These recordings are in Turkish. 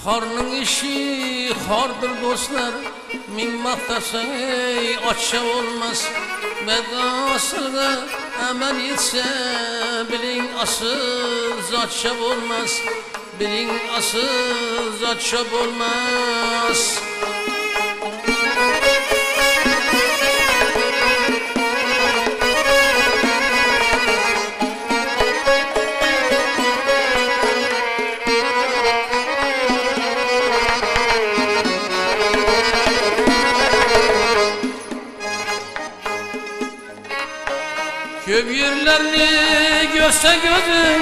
Xorning ishi xordir do'stlar, ming maqtasan ey ochcha bo'lmas. Bedasılga amal etse biling asıl zatça bo'lmas. Biling asıl zatça bo'lmas. Köp yerlerini görse gözün,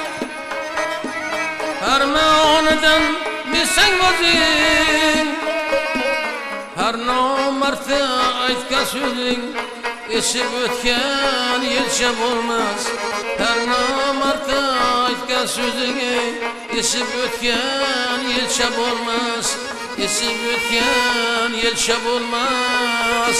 fermanıdan bilsen gözün. Her namartı aytkan sözün, esip ötken yelçep olmaz. Her namartı aytkan sözün, esip ötken yelçep olmaz. Esip ötken yelçep olmaz.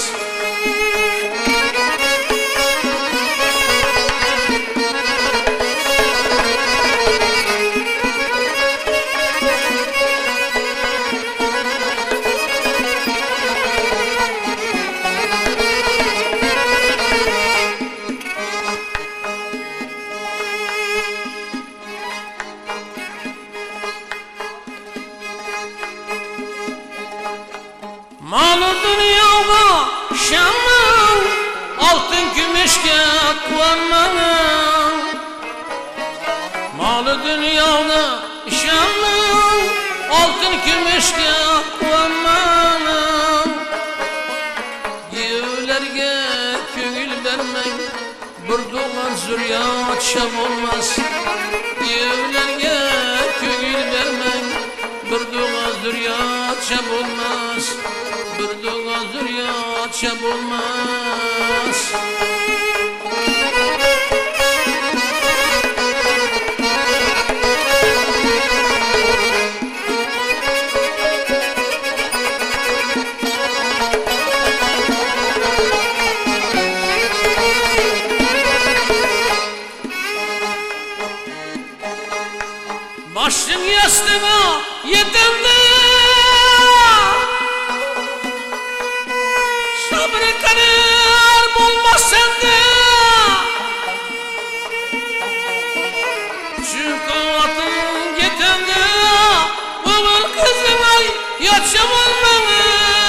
Malı dünyada şanın, altın gümüşke kullanmanın. Malı dünyada şanın, altın gümüşke kullanmanın. Yevlerge köngül vermeyin, burduğan zürriyat şab olmaz. Yevlerge köngül vermeyin, burduğan zürriyat şab olmaz. Burduğa zürriyat şab olmaz. Başım yastığa yetemde, sabrı kadar bulmaz sende. Çünkü atın yetemde, olur kızım ay yaşam olmaz.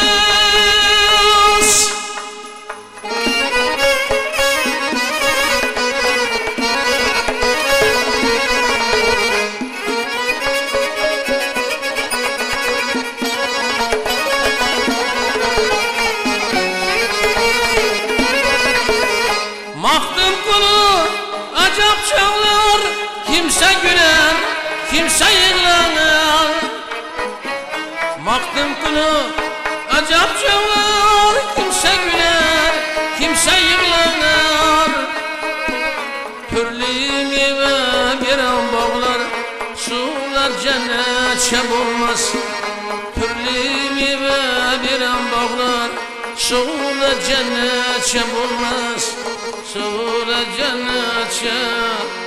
Maktım kulu acap çağlar, kimse güler, kimse yığlanır. Maktım kulu acap çağlar, kimse güler, kimse yığlanır. Türlü meyve veren bağlar, sular cennet şab olmaz. Türlü meyve veren bağlar, sular cennet şab olmaz. Sular cennet şab